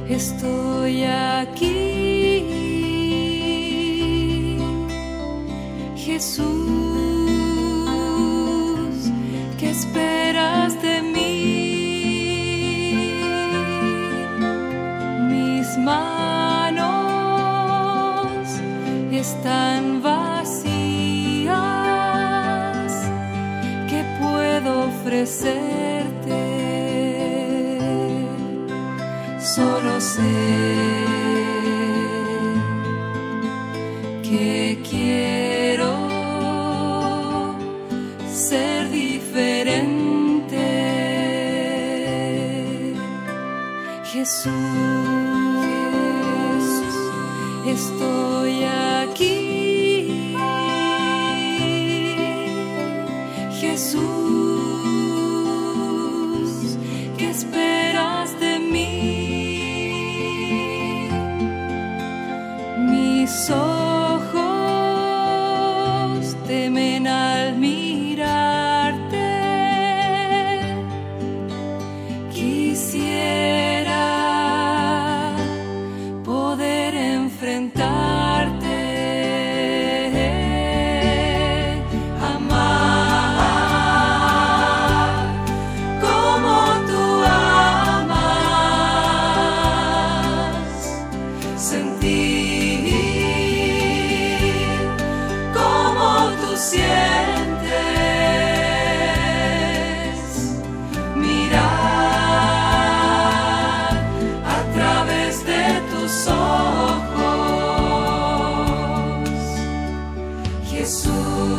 estoy aquí. Jesús, ¿qué esperas de mí? Mis manos están vacías. ¿Qué puedo ofrecerte? Solo sé que quiero ser diferente. Jesús, estoy aquí. Jesús, ¿qué esperas de mí? Mis ojos temen al mirarte. Quisiera poder enfrentarte, amar como tú amas, sentir sientes, mirar a través de tus ojos, Jesús.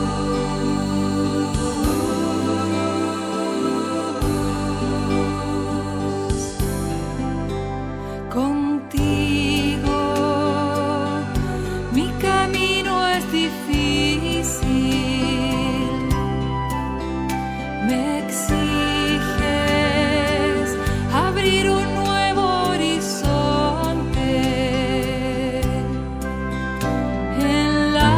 Contigo mi camino es difícil. Me exiges abrir un nuevo horizonte en la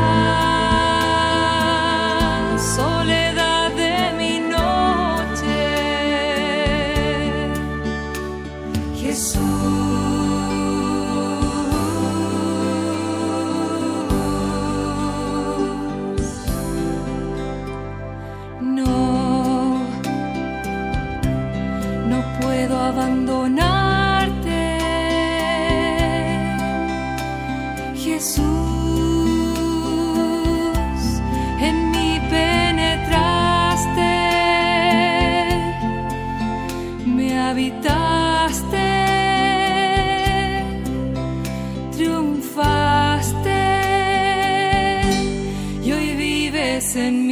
soledad de mi noche. Jesús, no puedo abandonarte. Jesús, en mí penetraste, me habitaste, triunfaste y hoy vives en mí.